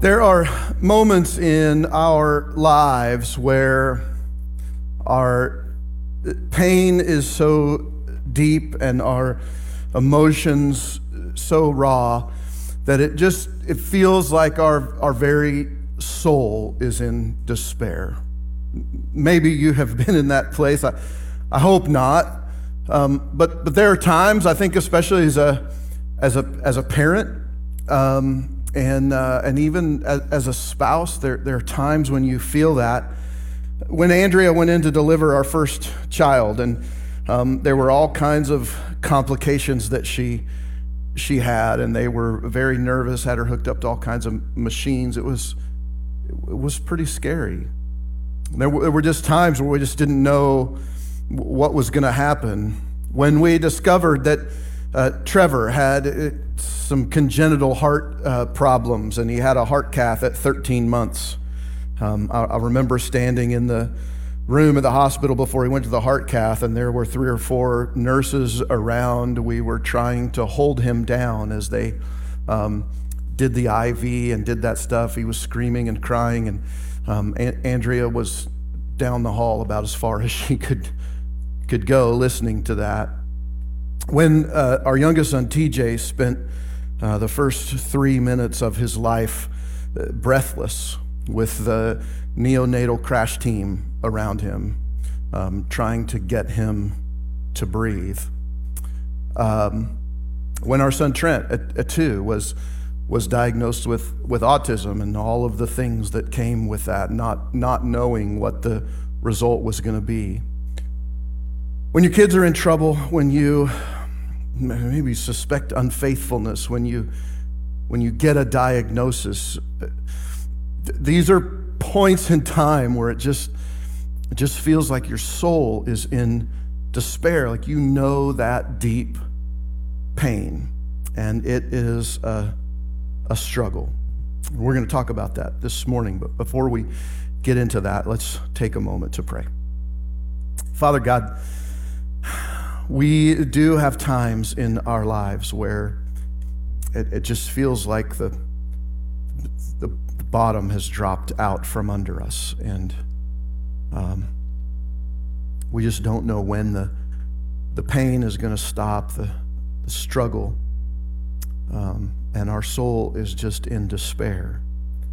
There are moments in our lives where our pain is so deep and our emotions so raw that it feels like our very soul is in despair. Maybe you have been in that place. I hope not. But there are times, I think, especially as a parent, and even as a spouse, there are times when you feel that. When Andrea went in to deliver our first child, and there were all kinds of complications that she had, and they were very nervous, had her hooked up to all kinds of machines. It was pretty scary. There were just times where we just didn't know what was going to happen. When we discovered that Trevor had some congenital heart problems, and he had a heart cath at 13 months. I remember standing in the room at the hospital before he went to the heart cath, and there were 3 or 4 nurses around. We were trying to hold him down as they did the IV and did that stuff. He was screaming and crying, and Andrea was down the hall about as far as she could go listening to that. When our youngest son, TJ, spent the first 3 minutes of his life breathless with the neonatal crash team around him, trying to get him to breathe. When our son Trent, at 2, was diagnosed with autism and all of the things that came with that, not knowing what the result was going to be. When your kids are in trouble, when you maybe suspect unfaithfulness, when you get a diagnosis, these are points in time where it just feels like your soul is in despair, like you know that deep pain, and it is a struggle. We're going to talk about that this morning, but before we get into that, let's take a moment to pray. Father God, we do have times in our lives where it just feels like the bottom has dropped out from under us, and we just don't know when the pain is going to stop, the struggle, and our soul is just in despair.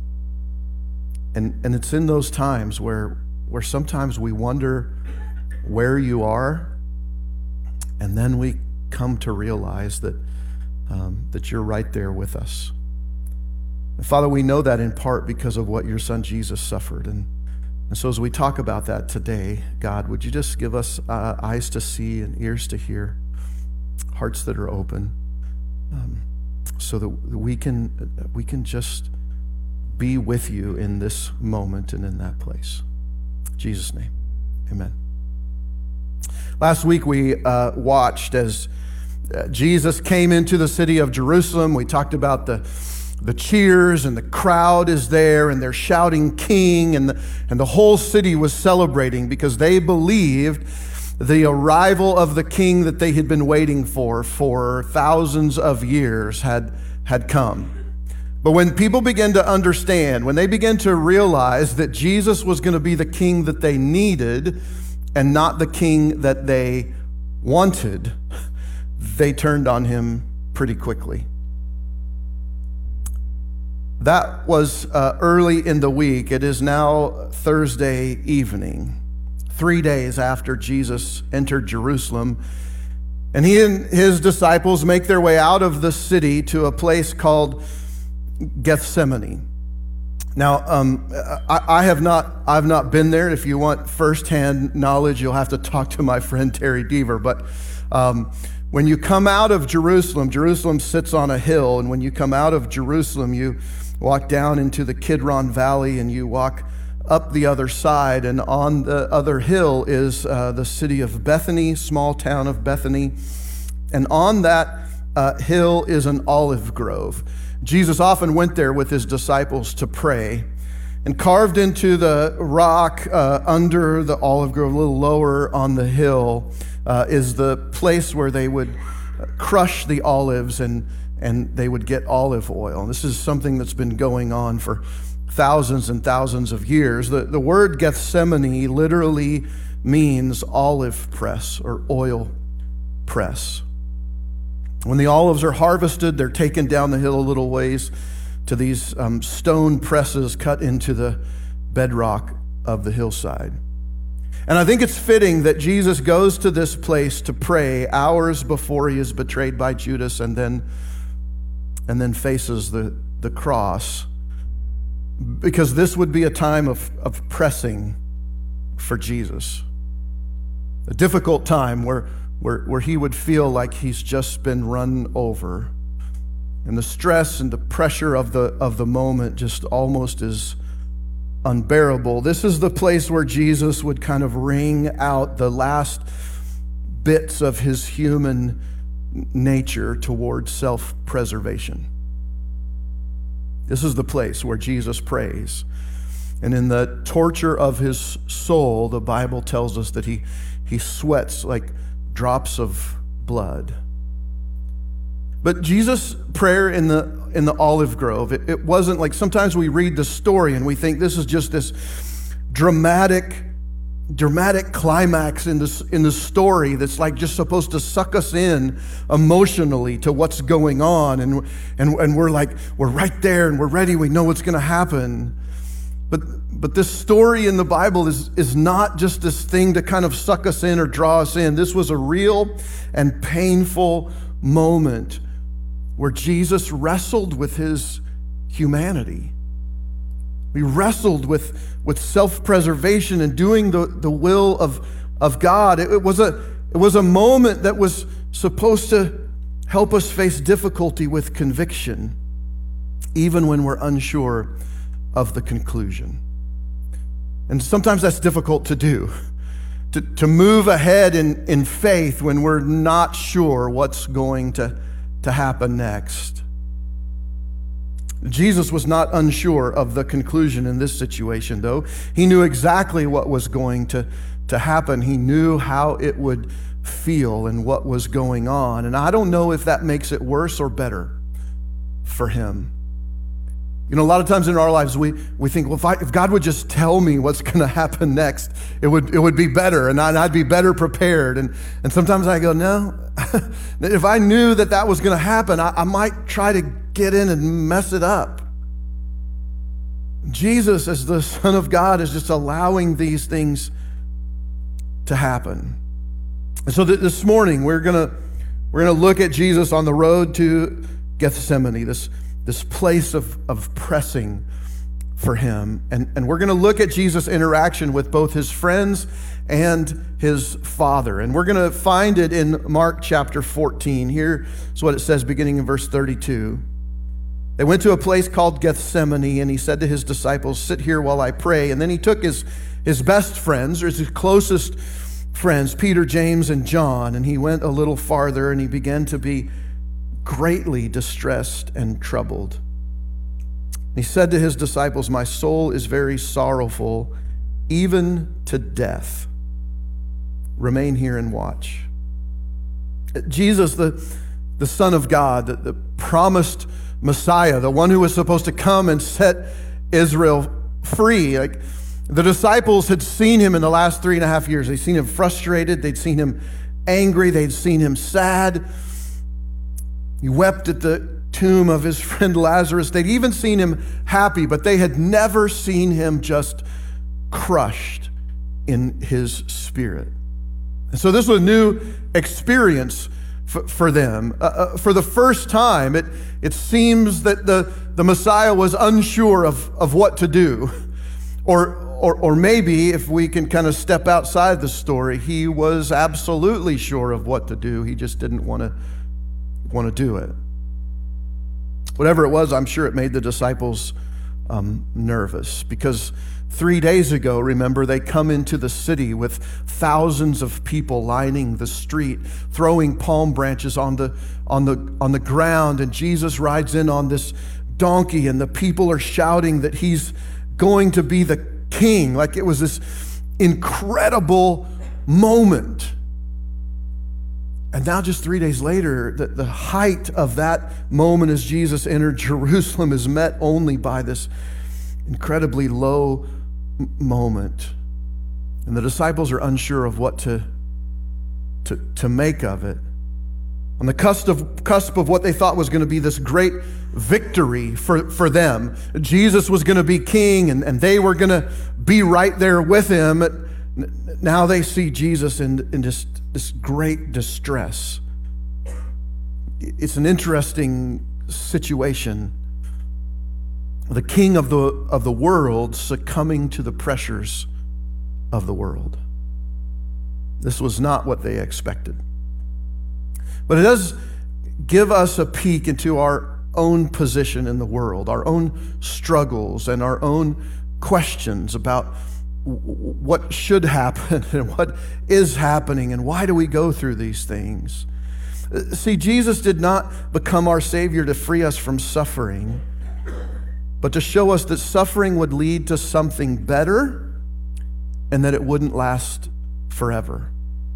And it's in those times where sometimes we wonder where you are, and then we come to realize that you're right there with us. And Father, we know that in part because of what your son Jesus suffered. And so as we talk about that today, God, would you just give us eyes to see and ears to hear, hearts that are open, so that we can just be with you in this moment and in that place. In Jesus' name, amen. Last week we watched as Jesus came into the city of Jerusalem. We talked about the cheers, and the crowd is there, and they're shouting king, and the whole city was celebrating because they believed the arrival of the king that they had been waiting for thousands of years had come. But when people began to understand, when they began to realize that Jesus was going to be the king that they needed and not the king that they wanted, they turned on him pretty quickly. That was early in the week. It is now Thursday evening, 3 days after Jesus entered Jerusalem, and he and his disciples make their way out of the city to a place called Gethsemane. Now, I've not been there. If you want firsthand knowledge, you'll have to talk to my friend Terry Deaver. But when you come out of Jerusalem, Jerusalem sits on a hill, and when you come out of Jerusalem, you walk down into the Kidron Valley, and you walk up the other side, and on the other hill is the city of Bethany, small town of Bethany, and on that hill is an olive grove. Jesus often went there with his disciples to pray, and carved into the rock under the olive grove, a little lower on the hill, is the place where they would crush the olives and and they would get olive oil. This is something that's been going on for thousands and thousands of years. The word Gethsemane literally means olive press or oil press. When the olives are harvested, they're taken down the hill a little ways to these stone presses cut into the bedrock of the hillside. And I think it's fitting that Jesus goes to this place to pray hours before he is betrayed by Judas and then faces the cross, because this would be a time of pressing for Jesus. A difficult time where he would feel like he's just been run over. And the stress and the pressure of the moment just almost is unbearable. This is the place where Jesus would kind of wring out the last bits of his human nature towards self-preservation. This is the place where Jesus prays. And in the torture of his soul, the Bible tells us that he sweats like drops of blood. But Jesus' prayer in the olive grove, it wasn't like, sometimes we read the story and we think this is just this dramatic climax in the story that's like just supposed to suck us in emotionally to what's going on, and we're like, we're right there and we're ready, we know what's going to happen. But this story in the Bible is not just this thing to kind of suck us in or draw us in. This was a real and painful moment where Jesus wrestled with his humanity. He wrestled with self-preservation and doing the will of God. It was a moment that was supposed to help us face difficulty with conviction, even when we're unsure of the conclusion. And sometimes that's difficult to do, to move ahead in faith when we're not sure what's going to happen next. Jesus was not unsure of the conclusion in this situation, though. He knew exactly what was going to happen. He knew how it would feel and what was going on. And I don't know if that makes it worse or better for him. You know, a lot of times in our lives, we think, well, if God would just tell me what's going to happen next, it would be better, and I'd be better prepared. And sometimes I go, no, if I knew that was going to happen, I might try to get in and mess it up. Jesus, as the Son of God, is just allowing these things to happen. And so this morning, we're gonna look at Jesus on the road to Gethsemane, this place of pressing for him. And we're going to look at Jesus' interaction with both his friends and his Father. And we're going to find it in Mark chapter 14. Here's what it says, beginning in verse 32. They went to a place called Gethsemane, and he said to his disciples, "Sit here while I pray." And then he took his best friends, or his closest friends, Peter, James, and John, and he went a little farther, and he began to be greatly distressed and troubled. He said to his disciples, "My soul is very sorrowful, even to death. Remain here and watch." Jesus, the Son of God, the promised Messiah, the one who was supposed to come and set Israel free. Like, the disciples had seen him in the last 3.5 years. They'd seen him frustrated. They'd seen him angry. They'd seen him sad. He wept at the tomb of his friend Lazarus. They'd even seen him happy, but they had never seen him just crushed in his spirit. And so this was a new experience for them. For the first time, it seems that the Messiah was unsure of what to do. Or maybe, if we can kind of step outside the story, he was absolutely sure of what to do. He just didn't want to do it. Whatever it was, I'm sure it made the disciples nervous, because 3 days ago, remember, they come into the city with thousands of people lining the street, throwing palm branches on the ground, and Jesus rides in on this donkey, and the people are shouting that he's going to be the king. Like, it was this incredible moment. And now just 3 days later, the height of that moment as Jesus entered Jerusalem is met only by this incredibly low moment. And the disciples are unsure of what to make of it. On the cusp of what they thought was going to be this great victory for them. Jesus was going to be king, and they were going to be right there with him. Now they see Jesus in just this great distress. It's an interesting situation. The king of the world succumbing to the pressures of the world. This was not what they expected. But it does give us a peek into our own position in the world, our own struggles and our own questions about what should happen and what is happening and why do we go through these things. See, Jesus did not become our Savior to free us from suffering, but to show us that suffering would lead to something better and that it wouldn't last forever.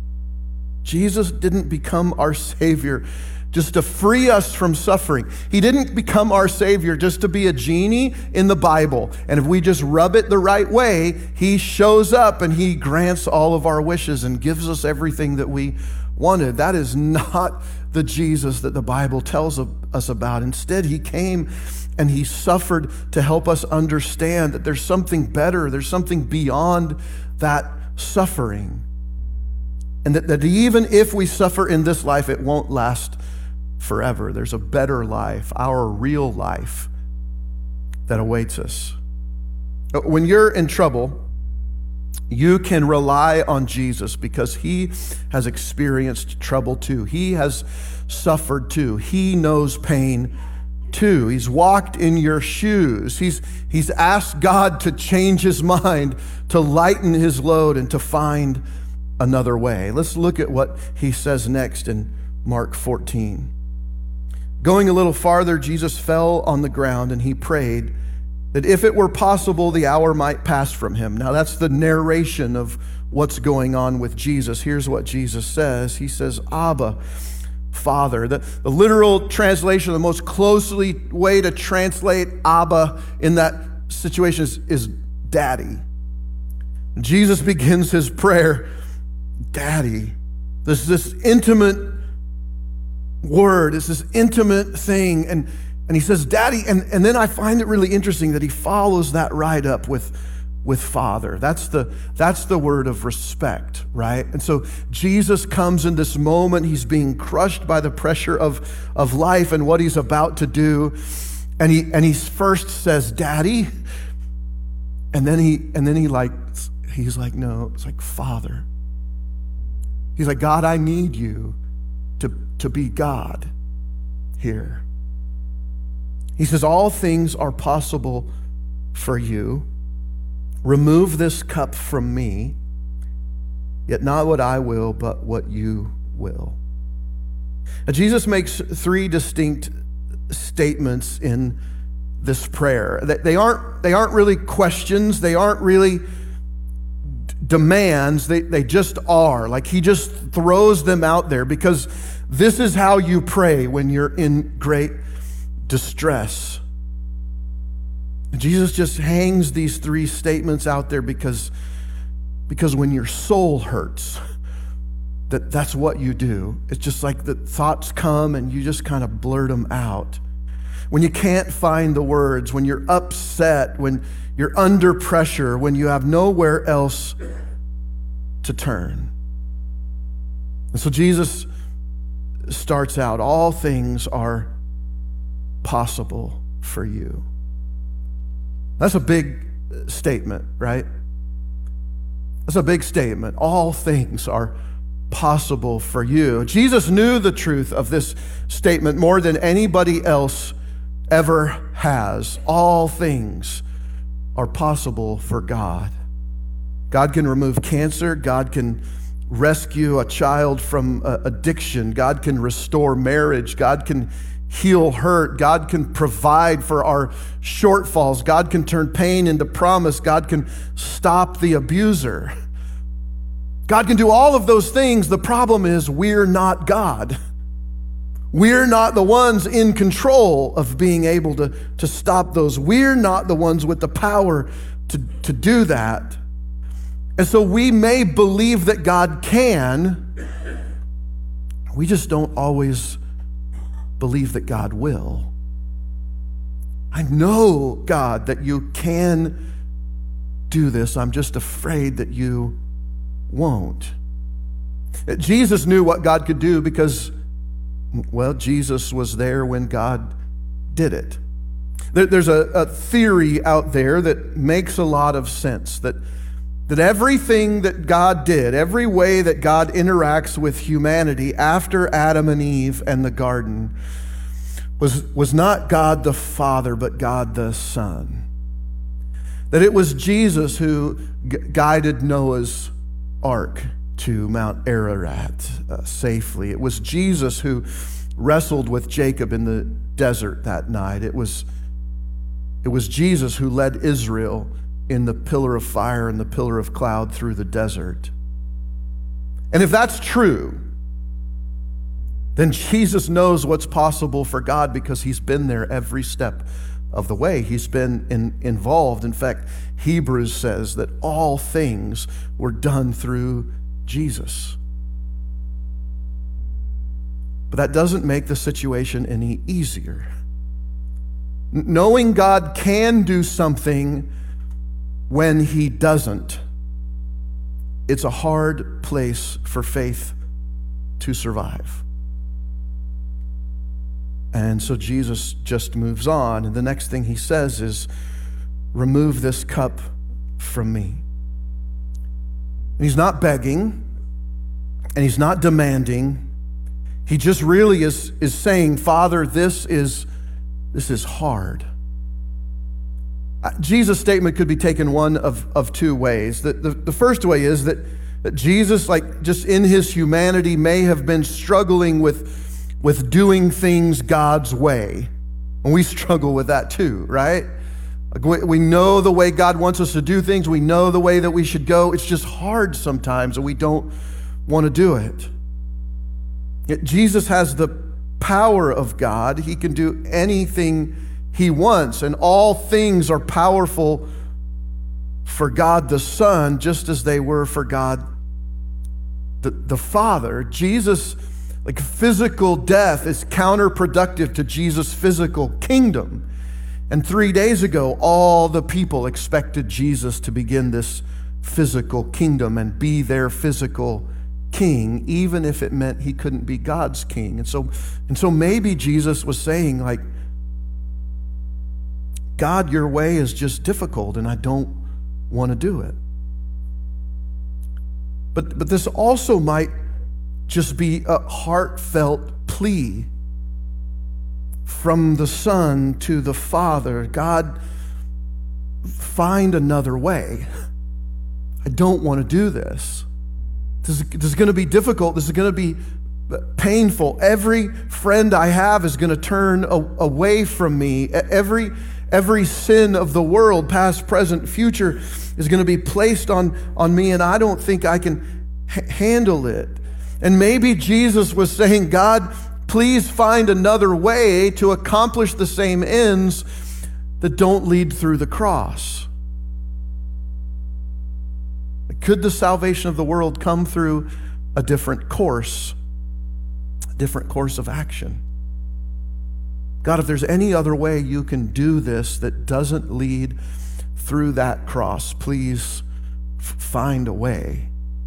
Jesus didn't become our Savior just to free us from suffering. He didn't become our Savior just to be a genie in the Bible. And if we just rub it the right way, he shows up and he grants all of our wishes and gives us everything that we wanted. That is not the Jesus that the Bible tells us about. Instead, he came and he suffered to help us understand that there's something better, there's something beyond that suffering. And that even if we suffer in this life, it won't last forever. There's a better life, our real life, that awaits us. When you're in trouble, you can rely on Jesus because he has experienced trouble too. He has suffered too. He knows pain too. He's walked in your shoes. He's asked God to change his mind, to lighten his load, and to find another way. Let's look at what he says next in Mark 14. Going a little farther, Jesus fell on the ground and he prayed that if it were possible, the hour might pass from him. Now that's the narration of what's going on with Jesus. Here's what Jesus says. He says, Abba, Father. The literal translation, the most closely way to translate Abba in that situation is Daddy. Jesus begins his prayer, Daddy. This intimate word, it's this intimate thing, and he says, Daddy, and then I find it really interesting that he follows that right up with Father. That's the word of respect, right? And so Jesus comes in this moment, he's being crushed by the pressure of life and what he's about to do, and he first says, Daddy, and then he's like, no, it's like Father. He's like, God, I need you to be God here. He says, all things are possible for you. Remove this cup from me, yet not what I will, but what you will. Now, Jesus makes three distinct statements in this prayer. They aren't really questions. They aren't really demands. They just are. Like he just throws them out there because this is how you pray when you're in great distress. Jesus just hangs these three statements out there because when your soul hurts, that's what you do. It's just like the thoughts come and you just kind of blurt them out. When you can't find the words, when you're upset, when you're under pressure, when you have nowhere else to turn. And so Jesus starts out, all things are possible for you. That's a big statement, right? That's a big statement. All things are possible for you. Jesus knew the truth of this statement more than anybody else ever has. All things are possible for God. God can remove cancer. God can rescue a child from addiction. God can restore marriage. God can heal hurt. God can provide for our shortfalls. God can turn pain into promise. God can stop the abuser. God can do all of those things. The problem is we're not God. We're not the ones in control of being able to stop those. We're not the ones with the power to do that. And so we may believe that God can. We just don't always believe that God will. I know, God, that you can do this. I'm just afraid that you won't. Jesus knew what God could do because, well, Jesus was there when God did it. There's a theory out there that makes a lot of sense, that everything that God did, every way that God interacts with humanity after Adam and Eve and the garden was not God the Father, but God the Son. That it was Jesus who guided Noah's ark to Mount Ararat safely. It was Jesus who wrestled with Jacob in the desert that night. It was Jesus who led Israel in the pillar of fire and the pillar of cloud through the desert. And if that's true, then Jesus knows what's possible for God because he's been there every step of the way. He's been involved. In fact, Hebrews says that all things were done through Jesus. But that doesn't make the situation any easier. Knowing God can do something when he doesn't, it's a hard place for faith to survive. And so Jesus just moves on, and the next thing he says is, remove this cup from me. And he's not begging, and he's not demanding. He just really is saying, Father, this is hard. Jesus' statement could be taken one of two ways. The first way is that Jesus, like just in his humanity, may have been struggling with doing things God's way. And we struggle with that too, right? We know the way God wants us to do things. We know the way that we should go. It's just hard sometimes, and we don't want to do it. Yet Jesus has the power of God. He can do anything he wants, and all things are powerful for God the Son, just as they were for God the Father. Jesus, like physical death, is counterproductive to Jesus' physical kingdom. And 3 days ago, all the people expected Jesus to begin this physical kingdom and be their physical king, even if it meant he couldn't be God's king. And so maybe Jesus was saying, like, God, your way is just difficult, and I don't want to do it. But this also might just be a heartfelt plea from the Son to the Father. God, find another way. I don't want to do this. This is going to be difficult. This is going to be painful. Every friend I have is going to turn away from me. Every sin of the world, past, present, future, is going to be placed on me, and I don't think I can handle it. And maybe Jesus was saying, God, please find another way to accomplish the same ends that don't lead through the cross. Could the salvation of the world come through a different course of action? God, if there's any other way you can do this that doesn't lead through that cross, please find a way.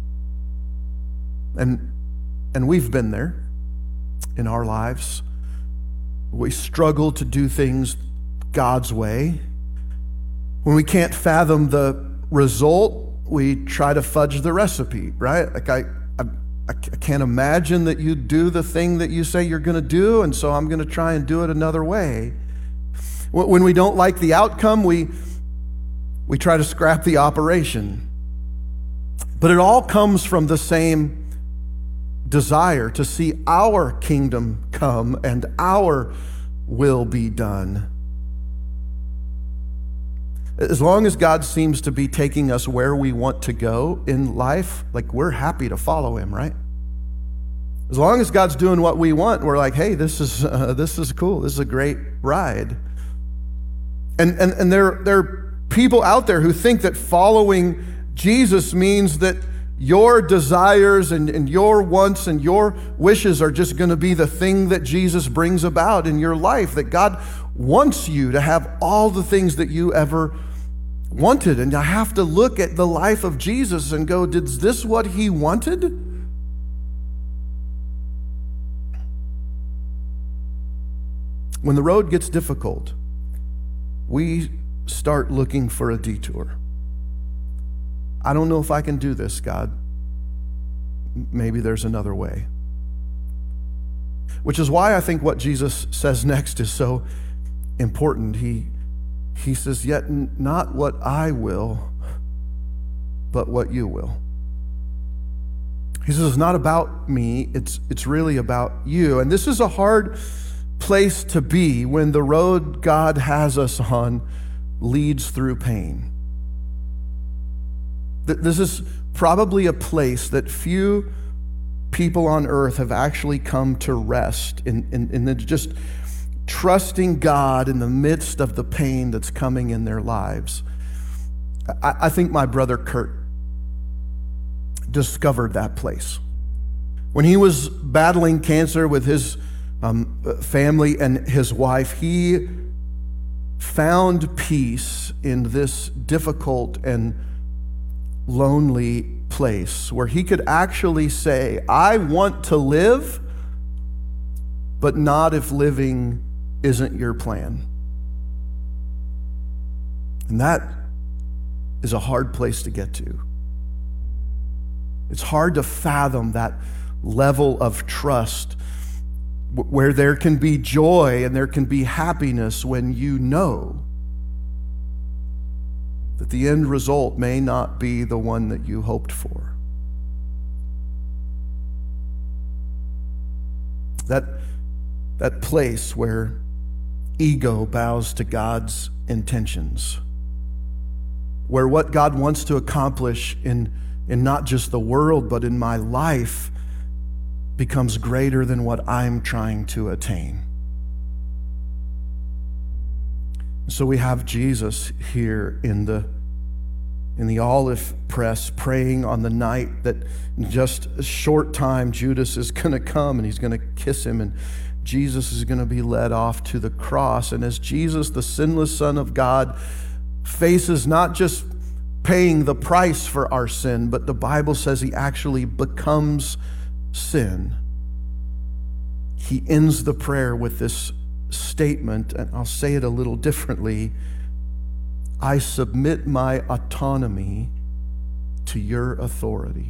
And we've been there in our lives. We struggle to do things God's way. When we can't fathom the result, we try to fudge the recipe, right? Like I can't imagine that you do the thing that you say you're going to do, and so I'm going to try and do it another way. When we don't like the outcome, we try to scrap the operation. But it all comes from the same desire to see our kingdom come and our will be done. As long as God seems to be taking us where we want to go in life, like we're happy to follow him, right? As long as God's doing what we want, we're like, hey, this is cool. This is a great ride. And there are people out there who think that following Jesus means that your desires and your wants and your wishes are just going to be the thing that Jesus brings about in your life, that God wants you to have all the things that you ever wanted. And I have to look at the life of Jesus and go, is this what he wanted? When the road gets difficult, we start looking for a detour. I don't know if I can do this, God. Maybe there's another way. Which is why I think what Jesus says next is so important. He says, yet not what I will, but what you will. He says, it's not about me, it's really about you. And this is a hard place to be when the road God has us on leads through pain. This is probably a place that few people on earth have actually come to rest in just trusting God in the midst of the pain that's coming in their lives. I think my brother Kurt discovered that place. When he was battling cancer with his family and his wife, he found peace in this difficult and lonely place where he could actually say, I want to live, but not if living isn't your plan. And that is a hard place to get to. It's hard to fathom that level of trust where there can be joy and there can be happiness when you know that the end result may not be the one that you hoped for. That place where ego bows to God's intentions, where what God wants to accomplish in not just the world, but in my life becomes greater than what I'm trying to attain. So we have Jesus here in the olive press praying on the night that in just a short time Judas is going to come and he's going to kiss him and Jesus is going to be led off to the cross. And as Jesus, the sinless Son of God, faces not just paying the price for our sin, but the Bible says he actually becomes sin. He ends the prayer with this statement, and I'll say it a little differently. I submit my autonomy to your authority.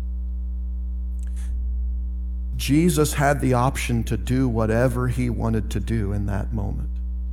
Jesus had the option to do whatever he wanted to do in that moment.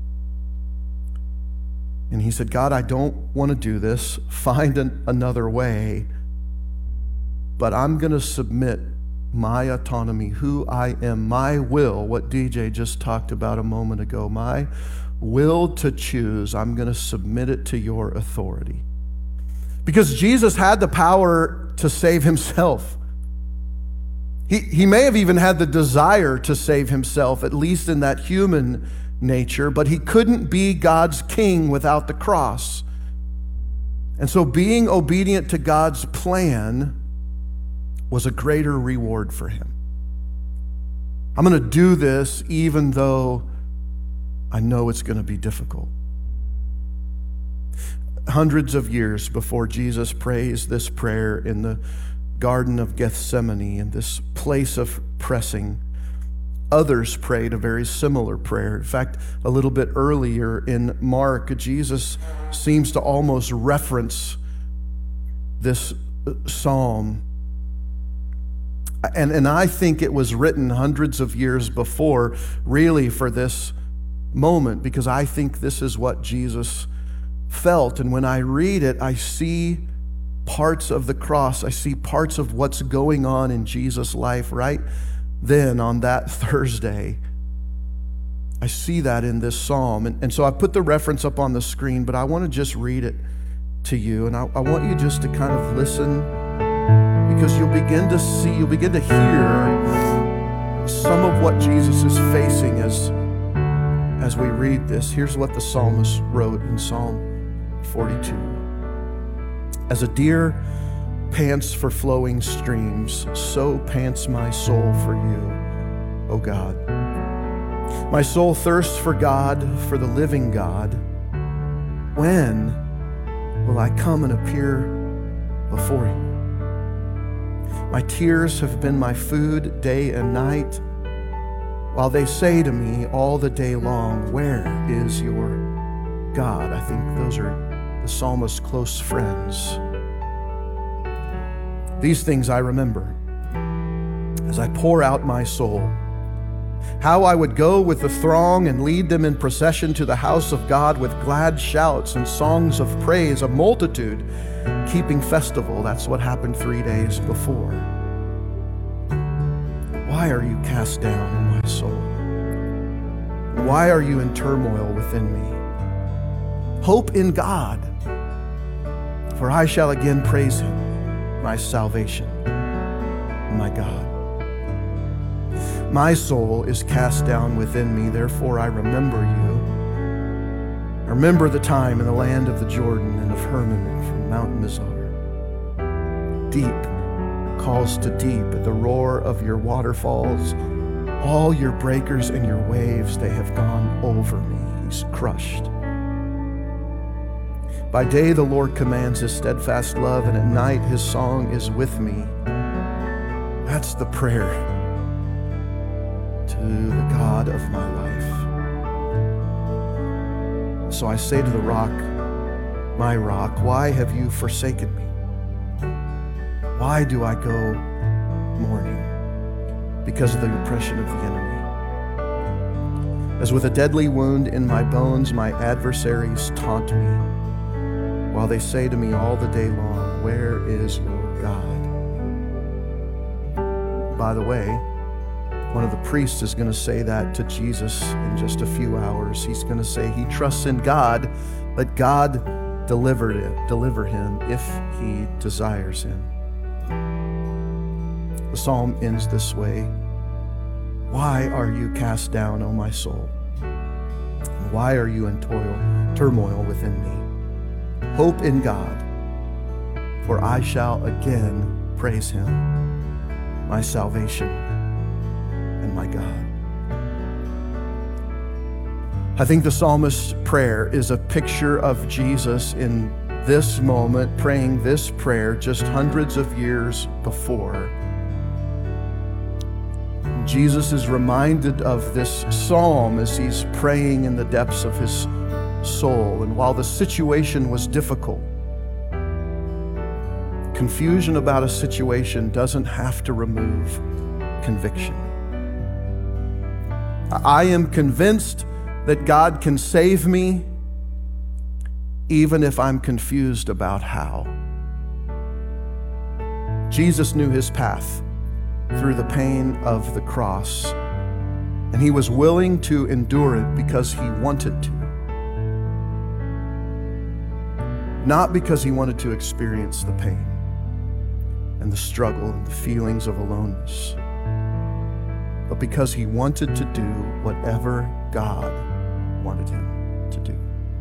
And he said, God, I don't want to do this. Find another way. But I'm going to submit my autonomy, who I am, my will, what DJ just talked about a moment ago, my will to choose, I'm going to submit it to your authority. Because Jesus had the power to save himself. He may have even had the desire to save himself, at least in that human nature, but he couldn't be God's king without the cross. And so being obedient to God's plan was a greater reward for him. I'm going to do this even though I know it's going to be difficult. Hundreds of years before Jesus prays this prayer in the Garden of Gethsemane, in this place of pressing, others prayed a very similar prayer. In fact, a little bit earlier in Mark, Jesus seems to almost reference this psalm. And I think it was written hundreds of years before, really for this moment, because I think this is what Jesus felt. And when I read it, I see parts of the cross. I see parts of what's going on in Jesus' life right then on that Thursday. I see that in this psalm. And so I put the reference up on the screen, but I want to just read it to you. And I want you just to kind of listen, because you'll begin to hear some of what Jesus is facing as we read this. Here's what the psalmist wrote in Psalm 42. As a deer pants for flowing streams, so pants my soul for you, O God. My soul thirsts for God, for the living God. When will I come and appear before you? My tears have been my food day and night, while they say to me all the day long, where is your God? I think those are the psalmist's close friends. These things I remember as I pour out my soul. How I would go with the throng and lead them in procession to the house of God with glad shouts and songs of praise, a multitude keeping festival. That's what happened 3 days before. Why are you cast down, O my soul? Why are you in turmoil within me? Hope in God, for I shall again praise him, my salvation, my God. My soul is cast down within me, therefore I remember you. I remember the time in the land of the Jordan and of Hermon from Mount Mizar. Deep calls to deep at the roar of your waterfalls. All your breakers and your waves, they have gone over me. He's crushed. By day the Lord commands his steadfast love, and at night his song is with me. That's the prayer to the God of my life. So I say to the rock, my rock, why have you forsaken me? Why do I go mourning? Because of the oppression of the enemy. As with a deadly wound in my bones, my adversaries taunt me, while they say to me all the day long, where is your God? By the way, one of the priests is going to say that to Jesus in just a few hours. He's going to say he trusts in God, but God deliver him if he desires him. The psalm ends this way. Why are you cast down, O my soul? And why are you in turmoil within me? Hope in God, for I shall again praise him, my salvation and my God. I think the psalmist's prayer is a picture of Jesus in this moment, praying this prayer just hundreds of years before. Jesus is reminded of this psalm as he's praying in the depths of his soul. And while the situation was difficult, confusion about a situation doesn't have to remove conviction. I am convinced that God can save me even if I'm confused about how. Jesus knew his path through the pain of the cross, and he was willing to endure it because he wanted to. Not because he wanted to experience the pain and the struggle and the feelings of aloneness, but because he wanted to do whatever God wanted him to do.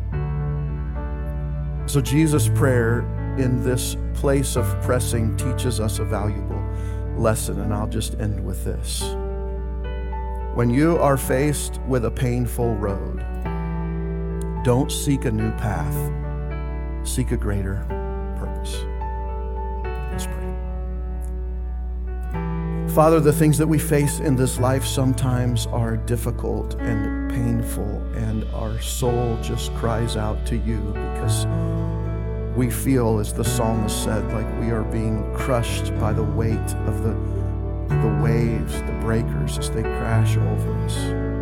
So Jesus' prayer in this place of pressing teaches us a valuable lesson, and I'll just end with this. When you are faced with a painful road, don't seek a new path, seek a greater purpose. Let's pray. Father, the things that we face in this life sometimes are difficult and painful, and our soul just cries out to you because we feel, as the psalmist said, like we are being crushed by the weight of the waves, the breakers as they crash over us.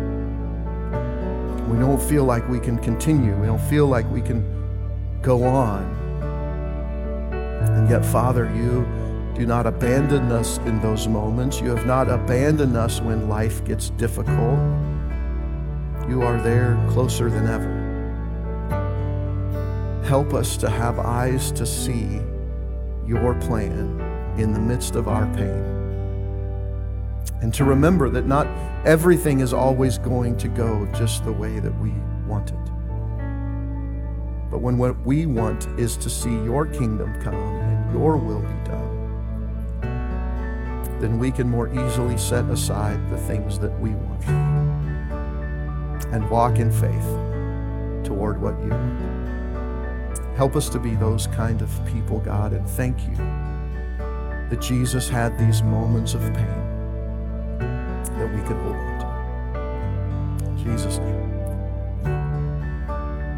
We don't feel like we can continue. We don't feel like we can go on. And yet, Father, you do not abandon us in those moments. You have not abandoned us when life gets difficult. You are there closer than ever. Help us to have eyes to see your plan in the midst of our pain. And to remember that not everything is always going to go just the way that we want it. But when what we want is to see your kingdom come and your will be done, then we can more easily set aside the things that we want and walk in faith toward what you want. Help us to be those kind of people, God, and thank you that Jesus had these moments of pain that we could hold on to. In Jesus' name.